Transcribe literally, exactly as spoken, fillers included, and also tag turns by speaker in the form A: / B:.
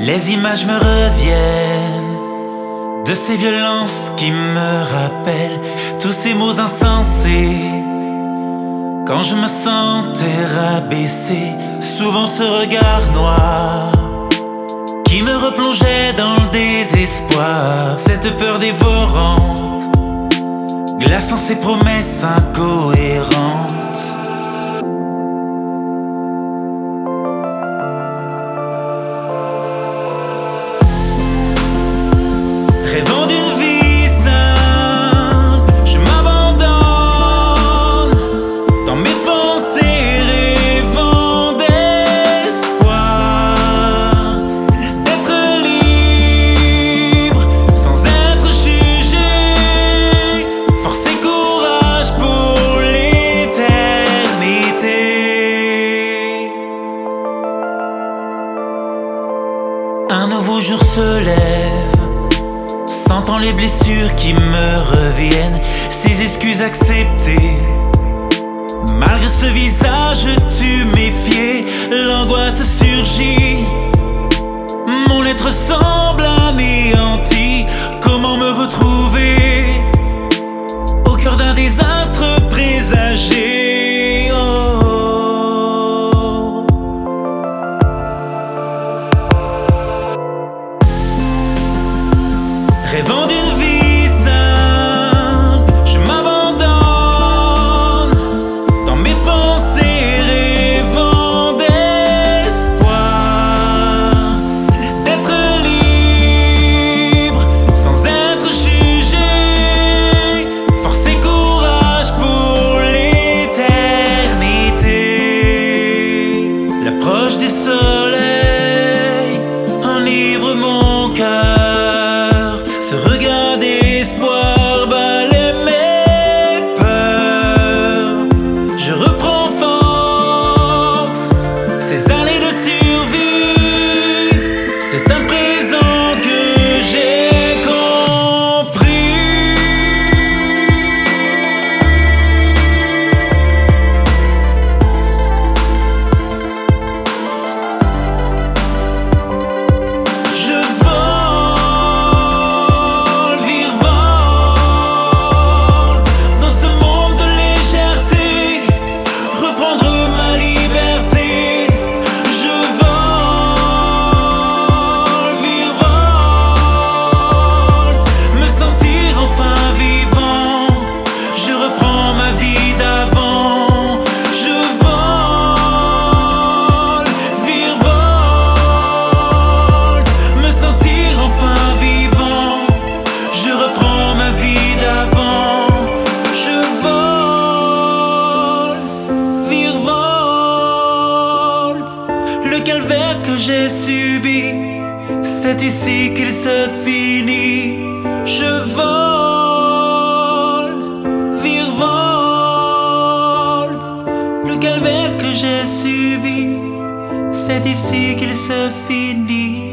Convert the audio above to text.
A: Les images me reviennent de ces violences qui me rappellent tous ces mots insensés. Quand je me sentais rabaissé, souvent ce regard noir qui me replongeait dans le désespoir. Cette peur dévorante, glaçant ses promesses incohérentes. Rêvant d'une vie simple, je m'abandonne dans mes pensées, rêvant d'espoir, d'être libre sans être jugé. Force et courage pour l'éternité. Un nouveau jour se lève, sentant les blessures qui me reviennent, ces excuses acceptées. Malgré ce visage tuméfié, l'angoisse surgit. Mon être semble anéanti. Comment me retrouver au cœur d'un désastre présagé? Oh. Rêvant d'une vie simple, je m'abandonne dans mes pensées, rêvant d'espoir, d'être libre sans être jugé. Force et courage pour l'éternité. L'approche du soleil enivre mon cœur. Ce regard d'espoir balaie mes peurs. Je reprends force, ces années de survie. C'est un présent que j'ai compris. Je Le calvaire que j'ai subi, c'est ici qu'il se finit. Je vole, virevolte. Le calvaire que j'ai subi, c'est ici qu'il se finit.